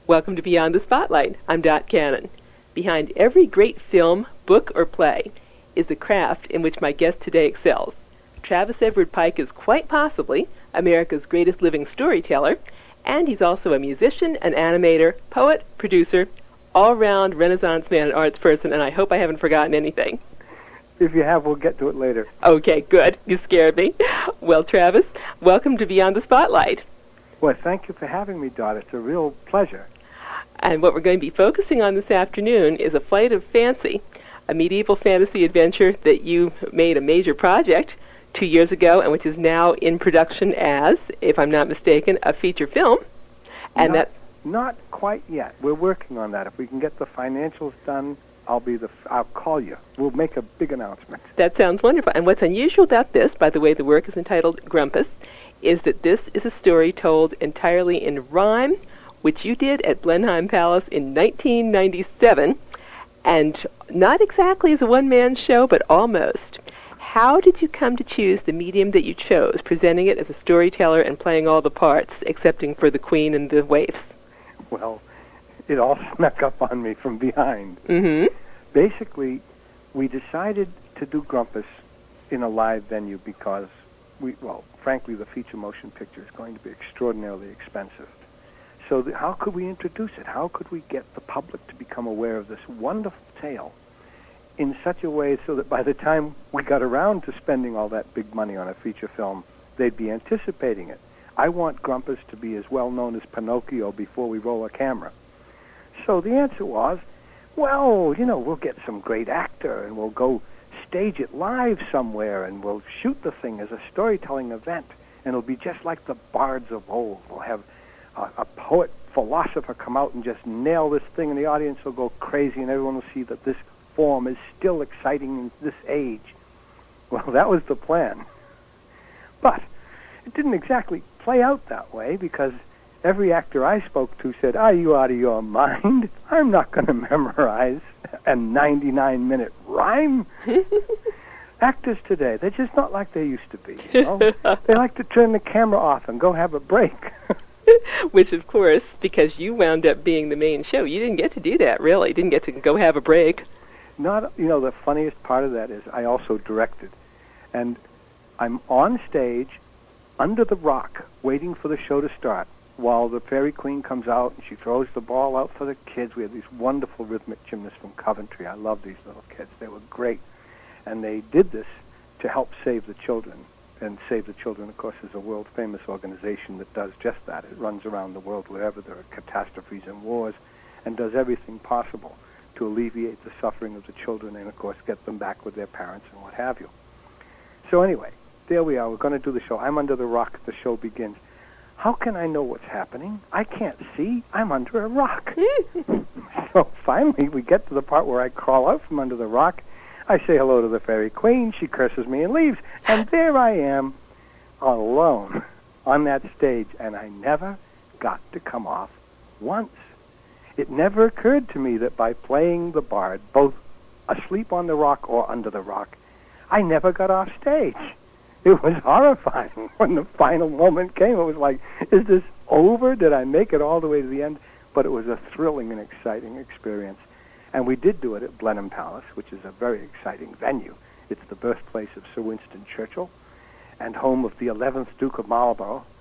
Welcome to Beyond the Spotlight. I'm Dot Cannon. Behind every great film, book, or play is the craft in which my guest today excels. Travis Edward Pike is quite possibly America's greatest living storyteller, and he's also a musician, an animator, poet, producer, all-round Renaissance man and arts person, and I hope I haven't forgotten anything. If you have, we'll get to it later. Okay, good. You scared me. Well, Travis, welcome to Beyond the Spotlight. Well, thank you for having me, Dot. It's a real pleasure. And what we're going to be focusing on this afternoon is A Flight of Fancy, a medieval fantasy adventure that you made a major project 2 years ago and which is now in production as, if I'm not mistaken, a feature film. And Not quite yet. We're working on that. If we can get the financials done, I'll call you. We'll make a big announcement. That sounds wonderful. And what's unusual about this, by the way, the work is entitled Grumpus, is that this is a story told entirely in rhyme, which you did at Blenheim Palace in 1997, and not exactly as a one-man show, but almost. How did you come to choose the medium that you chose, presenting it as a storyteller and playing all the parts, excepting for the queen and the waifs? Well, it all snuck up on me from behind. Mm-hmm. Basically, we decided to do Grumpus in a live venue because, frankly, the feature motion picture is going to be extraordinarily expensive. So how could we introduce it? How could we get the public to become aware of this wonderful tale in such a way so that by the time we got around to spending all that big money on a feature film, they'd be anticipating it? I want Grumpus to be as well known as Pinocchio before we roll a camera. So the answer was, we'll get some great actor and we'll go stage it live somewhere and we'll shoot the thing as a storytelling event, and it'll be just like the bards of old. We'll have a poet, philosopher come out and just nail this thing, and the audience will go crazy, and everyone will see that this form is still exciting in this age. Well, that was the plan. But it didn't exactly play out that way, because every actor I spoke to said, "Are you out of your mind? I'm not going to memorize a 99-minute rhyme." Actors today, they're just not like they used to be. They like to turn the camera off and go have a break. Which, of course, because you wound up being the main show, you didn't get to do that, really. You didn't get to go have a break. The funniest part of that is I also directed. And I'm on stage under the rock waiting for the show to start while the Fairy Queen comes out and she throws the ball out for the kids. We had these wonderful rhythmic gymnasts from Coventry. I love these little kids. They were great. And they did this to help save the children. And Save the Children, of course, is a world-famous organization that does just that. It runs around the world wherever there are catastrophes and wars and does everything possible to alleviate the suffering of the children and, of course, get them back with their parents and what have you. So anyway, there we are. We're going to do the show. I'm under the rock. The show begins. How can I know what's happening? I can't see. I'm under a rock. So finally, we get to the part where I crawl out from under the rock. I say hello to the Fairy Queen. She curses me and leaves. And there I am, alone on that stage. And I never got to come off once. It never occurred to me that by playing the bard, both asleep on the rock or under the rock, I never got off stage. It was horrifying. When the final moment came, it was like, is this over? Did I make it all the way to the end? But it was a thrilling and exciting experience. And we did do it at Blenheim Palace, which is a very exciting venue. It's the birthplace of Sir Winston Churchill and home of the 11th Duke of Marlborough,